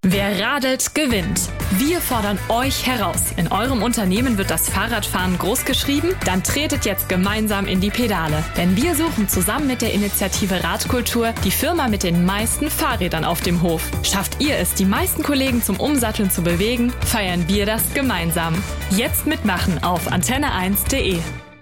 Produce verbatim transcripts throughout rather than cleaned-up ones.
Wer radelt, gewinnt. Wir fordern euch heraus. In eurem Unternehmen wird das Fahrradfahren großgeschrieben? Dann tretet jetzt gemeinsam in die Pedale. Denn wir suchen zusammen mit der Initiative Radkultur die Firma mit den meisten Fahrrädern auf dem Hof. Schafft ihr es, die meisten Kollegen zum Umsatteln zu bewegen, feiern wir das gemeinsam. Jetzt mitmachen auf antenne eins punkt de.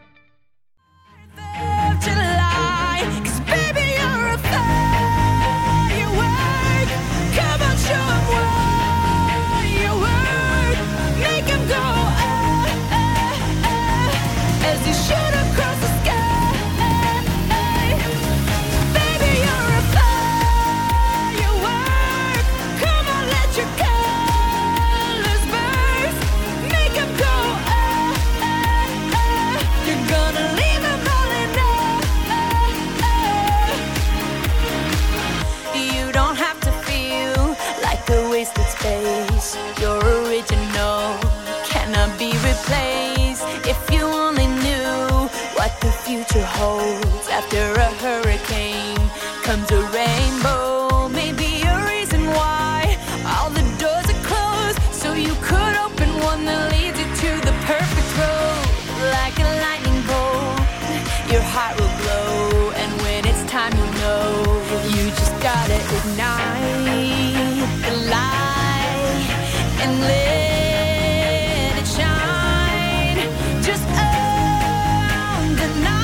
After a hurricane comes a rainbow. Maybe a reason why all the doors are closed, so you could open one that leads you to the perfect road. Like a lightning bolt, your heart will glow, and when it's time, you know you just gotta ignite the light and let it shine. Just own the night.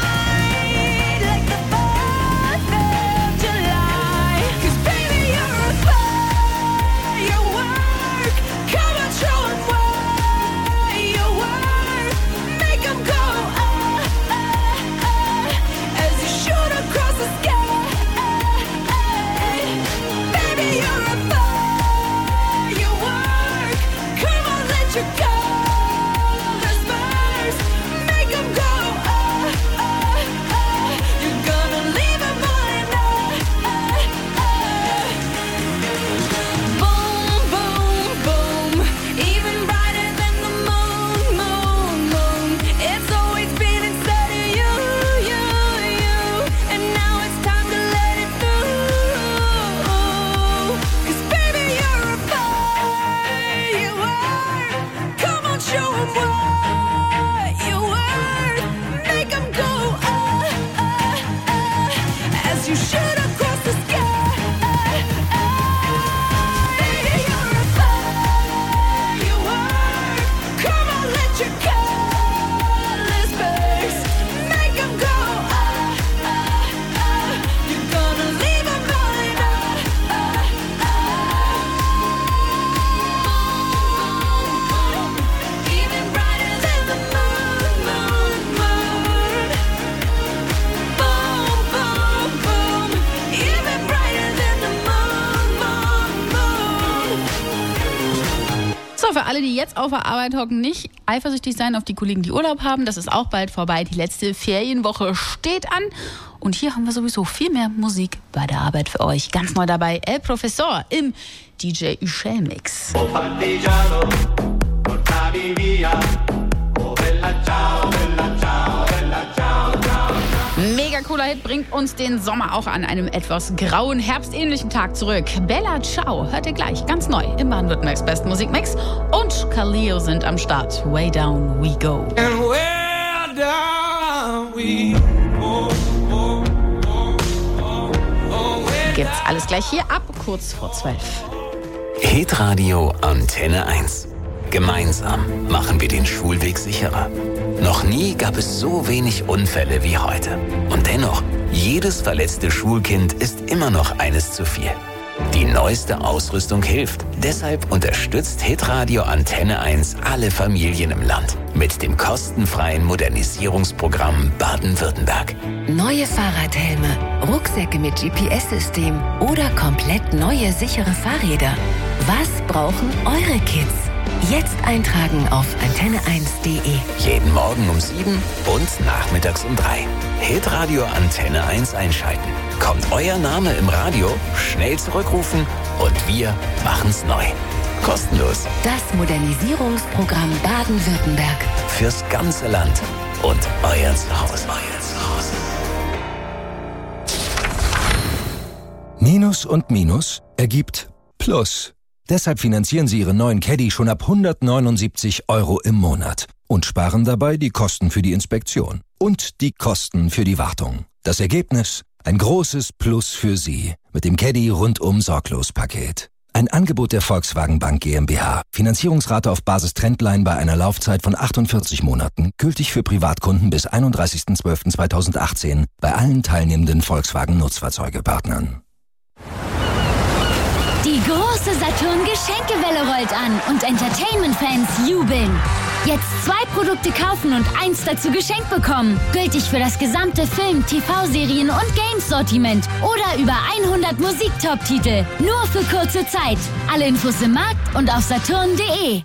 Für alle, die jetzt auf der Arbeit hocken, nicht eifersüchtig sein auf die Kollegen, die Urlaub haben. Das ist auch bald vorbei. Die letzte Ferienwoche steht an. Und hier haben wir sowieso viel mehr Musik bei der Arbeit für euch. Ganz neu dabei, El Professor im D J Ushel Mix. Oh, partigiano, portami via. Oh, bella ciao, bella ciao, bella ciao, ciao. Mega cooler Hit bringt uns den Sommer auch an einem etwas grauen, herbstähnlichen Tag zurück. Bella Ciao hört ihr gleich, ganz neu im Baden-Württembergs besten Musikmix. Und Kaleo sind am Start. Way down we go. And where down we go. Oh, oh, oh, oh, gibt's alles gleich hier ab kurz vor zwölf. Hitradio Antenne eins. Gemeinsam machen wir den Schulweg sicherer. Noch nie gab es so wenig Unfälle wie heute. Und dennoch, jedes verletzte Schulkind ist immer noch eines zu viel. Die neueste Ausrüstung hilft. Deshalb unterstützt Hitradio Antenne eins alle Familien im Land mit dem kostenfreien Modernisierungsprogramm Baden-Württemberg. Neue Fahrradhelme, Rucksäcke mit G P S-System oder komplett neue sichere Fahrräder. Was brauchen eure Kids? Jetzt eintragen auf antenne eins punkt de. Jeden Morgen um sieben und nachmittags um drei. Hitradio Antenne eins einschalten. Kommt euer Name im Radio, schnell zurückrufen und wir machen's neu. Kostenlos. Das Modernisierungsprogramm Baden-Württemberg. Fürs ganze Land und euer Zuhause. Euer Zuhause. Minus und Minus ergibt Plus. Deshalb finanzieren Sie Ihren neuen Caddy schon ab hundertneunundsiebzig Euro im Monat und sparen dabei die Kosten für die Inspektion und die Kosten für die Wartung. Das Ergebnis? Ein großes Plus für Sie mit dem Caddy rundum Sorglos-Paket. Ein Angebot der Volkswagen Bank GmbH. Finanzierungsrate auf Basis Trendline bei einer Laufzeit von achtundvierzig Monaten, gültig für Privatkunden bis einunddreißigster zwölfter zweitausendachtzehn bei allen teilnehmenden Volkswagen Nutzfahrzeugepartnern. Die große Saturn-Geschenkewelle rollt an und Entertainment-Fans jubeln. Jetzt zwei Produkte kaufen und eins dazu geschenkt bekommen. Gültig für das gesamte Film-, T V-Serien- und Games-Sortiment. Oder über hundert Musik-Top-Titel. Nur für kurze Zeit. Alle Infos im Markt und auf saturn punkt de.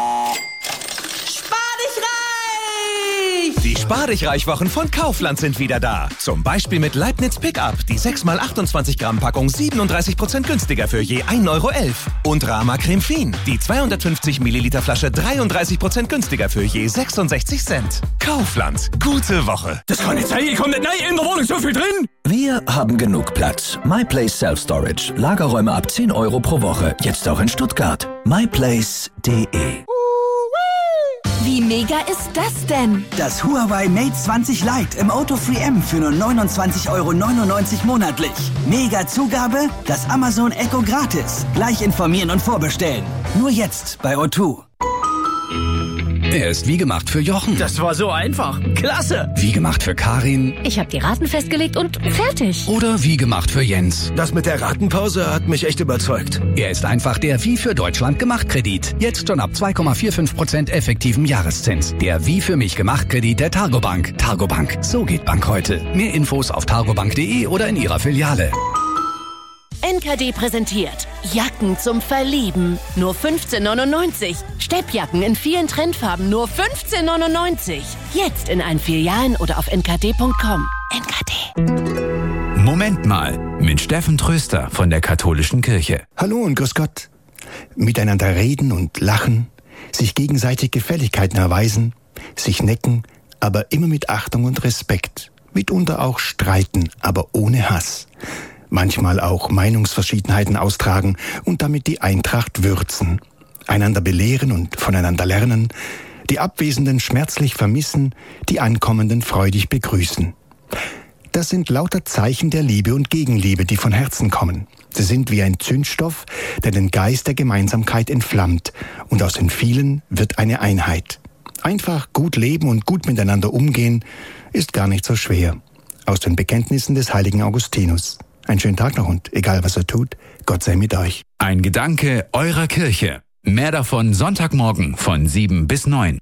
Die Spar-dich-reich-Wochen von Kaufland sind wieder da. Zum Beispiel mit Leibniz Pickup. Die sechs mal achtundzwanzig Gramm Packung siebenunddreißig Prozent günstiger für je ein Euro elf. Und Rama Creme Fin. Die zweihundertfünfzig Milliliter Flasche dreiunddreißig Prozent günstiger für je sechsundsechzig Cent. Kaufland. Gute Woche. Das kann nicht sein. Ich komme nicht rein. In der Wohnung so viel drin. Wir haben genug Platz. MyPlace Self-Storage. Lagerräume ab zehn Euro pro Woche. Jetzt auch in Stuttgart. myplace punkt de. Wie mega ist das denn? Das Huawei Mate zwanzig Lite im Auto Free M für nur neunundzwanzig Euro neunundneunzig monatlich. Mega Zugabe, das Amazon Echo gratis. Gleich informieren und vorbestellen. Nur jetzt bei O zwei. Er ist wie gemacht für Jochen. Das war so einfach. Klasse. Wie gemacht für Karin. Ich habe die Raten festgelegt und fertig. Oder wie gemacht für Jens. Das mit der Ratenpause hat mich echt überzeugt. Er ist einfach der Wie für Deutschland gemacht Kredit. Jetzt schon ab zwei Komma fünfundvierzig Prozent effektiven Jahreszins. Der Wie für mich gemacht Kredit der Targobank. Targobank. So geht Bank heute. Mehr Infos auf targobank punkt de oder in ihrer Filiale. N K D präsentiert Jacken zum Verlieben. Nur fünfzehn neunundneunzig. Steppjacken in vielen Trendfarben. Nur fünfzehn neunundneunzig. Jetzt in allen Filialen oder auf n k d punkt com. N K D. Moment mal. Mit Steffen Tröster von der Katholischen Kirche. Hallo und grüß Gott. Miteinander reden und lachen. Sich gegenseitig Gefälligkeiten erweisen. Sich necken, aber immer mit Achtung und Respekt. Mitunter auch streiten, aber ohne Hass. Manchmal auch Meinungsverschiedenheiten austragen und damit die Eintracht würzen. Einander belehren und voneinander lernen, die Abwesenden schmerzlich vermissen, die Ankommenden freudig begrüßen. Das sind lauter Zeichen der Liebe und Gegenliebe, die von Herzen kommen. Sie sind wie ein Zündstoff, der den Geist der Gemeinsamkeit entflammt, und aus den vielen wird eine Einheit. Einfach gut leben und gut miteinander umgehen ist gar nicht so schwer. Aus den Bekenntnissen des heiligen Augustinus. Einen schönen Tag noch und egal was er tut, Gott sei mit euch. Ein Gedanke eurer Kirche. Mehr davon Sonntagmorgen von sieben bis neun.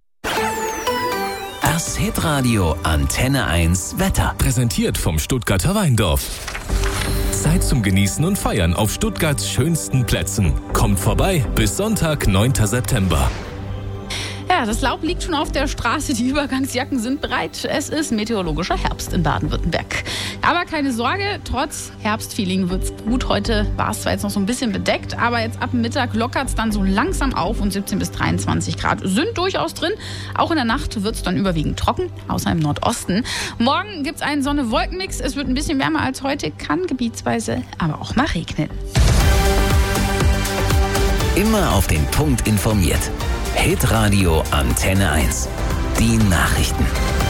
Das Hitradio Antenne eins Wetter. Präsentiert vom Stuttgarter Weindorf. Zeit zum Genießen und Feiern auf Stuttgarts schönsten Plätzen. Kommt vorbei bis Sonntag, neunter September. Ja, das Laub liegt schon auf der Straße, die Übergangsjacken sind bereit. Es ist meteorologischer Herbst in Baden-Württemberg. Aber keine Sorge, trotz Herbstfeeling wird's gut. Heute war es zwar jetzt noch so ein bisschen bedeckt, aber jetzt ab Mittag lockert es dann so langsam auf und siebzehn bis dreiundzwanzig Grad sind durchaus drin. Auch in der Nacht wird es dann überwiegend trocken, außer im Nordosten. Morgen gibt es einen Sonne-Wolken-Mix. Es wird ein bisschen wärmer als heute, kann gebietsweise aber auch mal regnen. Immer auf den Punkt informiert. Hitradio Antenne eins. Die Nachrichten.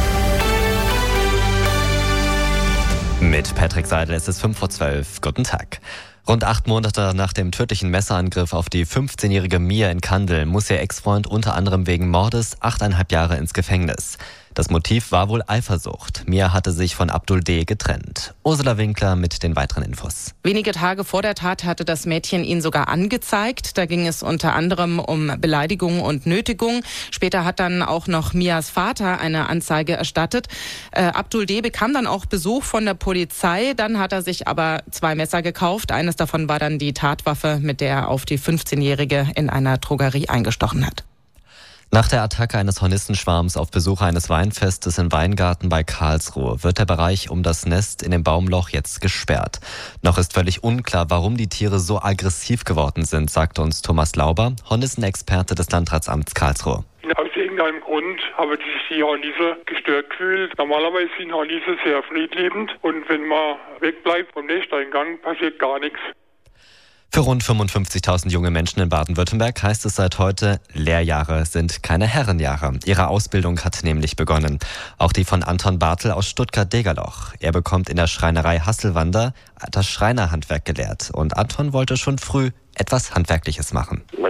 Mit Patrick Seidel, es ist fünf vor zwölf. Guten Tag. Rund acht Monate nach dem tödlichen Messerangriff auf die fünfzehnjährige Mia in Kandel muss ihr Ex-Freund unter anderem wegen Mordes achteinhalb Jahre ins Gefängnis. Das Motiv war wohl Eifersucht. Mia hatte sich von Abdul D. getrennt. Ursula Winkler mit den weiteren Infos. Wenige Tage vor der Tat hatte das Mädchen ihn sogar angezeigt. Da ging es unter anderem um Beleidigung und Nötigung. Später hat dann auch noch Mias Vater eine Anzeige erstattet. Äh, Abdul D. bekam dann auch Besuch von der Polizei. Dann hat er sich aber zwei Messer gekauft. Eines davon war dann die Tatwaffe, mit der er auf die fünfzehnjährige in einer Drogerie eingestochen hat. Nach der Attacke eines Hornissenschwarms auf Besucher eines Weinfestes in Weingarten bei Karlsruhe wird der Bereich um das Nest in dem Baumloch jetzt gesperrt. Noch ist völlig unklar, warum die Tiere so aggressiv geworden sind, sagte uns Thomas Lauber, Hornissenexperte des Landratsamts Karlsruhe. Aus irgendeinem Grund haben sich die Hornisse gestört gefühlt. Normalerweise sind Hornisse sehr friedliebend und wenn man wegbleibt vom Nesteingang, passiert gar nichts. Für rund fünfundfünfzigtausend junge Menschen in Baden-Württemberg heißt es seit heute, Lehrjahre sind keine Herrenjahre. Ihre Ausbildung hat nämlich begonnen. Auch die von Anton Bartel aus Stuttgart-Degerloch. Er bekommt in der Schreinerei Hasselwander das Schreinerhandwerk gelehrt. Und Anton wollte schon früh etwas Handwerkliches machen.